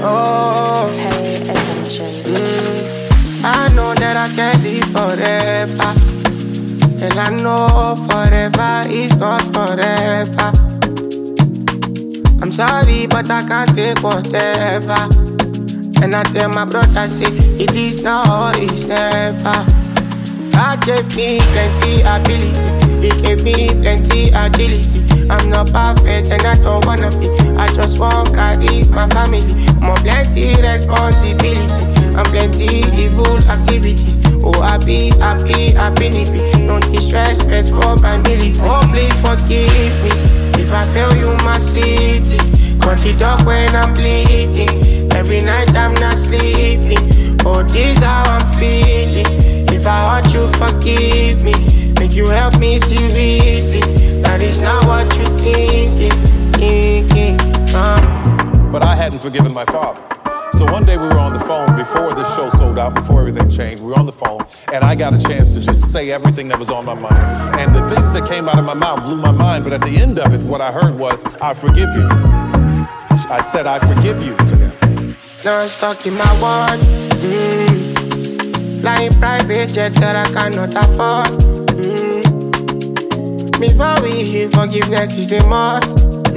Oh, Pay attention. I know that I can't live forever, and I know forever is not forever. I'm sorry, but I can't take whatever. And I tell my brother, say, it is now or it's never. God gave me plenty ability, He gave me plenty agility. I'm not perfect and I don't wanna be. I just want carry my family. More plenty responsibility and plenty evil activities. Oh, happy, no disrespect for my military. Oh, please forgive me if I fail you, my city. Cut the dog when I'm bleeding. Every night I'm not sleeping. Oh, this how I'm feeling. If I hurt you, forgive me. Make you help me see reason. That is not what you're thinking. But I hadn't forgiven my father. So one day we were on the phone before this show sold out, before everything changed. We were on the phone, and I got a chance to just say everything that was on my mind. And the things that came out of my mouth blew my mind. But at the end of it, what I heard was, I forgive you. I said, I forgive you to him. Now I'm stuck in my one. Flying private jet that I cannot afford. Before we hear forgiveness is a must.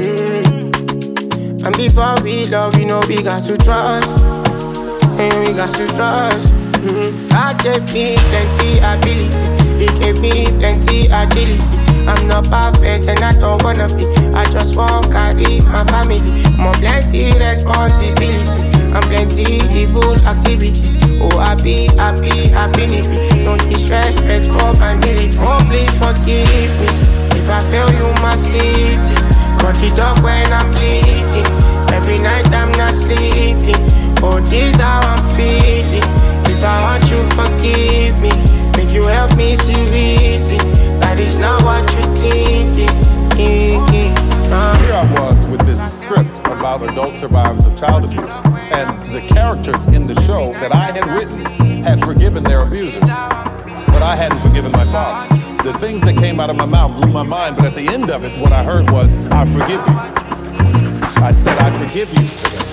And before we love, you know we got to trust. And we got to trust. God gave me plenty ability, He gave me plenty agility. I'm not perfect and I don't wanna be. I just want carry my family. More plenty responsibility and plenty evil activities. Oh, happy, no disrespect for my military. Oh, please forgive me if I fail you, my city. Cut the dog when I'm bleeding. Every night I'm not sleeping. Oh, this how I'm feeling. If I want you, forgive me. Make you help me see reason. That is not what you're thinking. Here I was with this script about adult survivors of child abuse, and the characters in the show that I had written had forgiven their abusers, but I hadn't forgiven my father. The things that came out of my mouth blew my mind, but at the end of it, what I heard was, I forgive you. I said, I forgive you to them.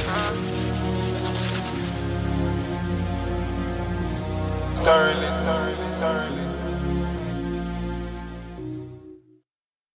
Thoroughly.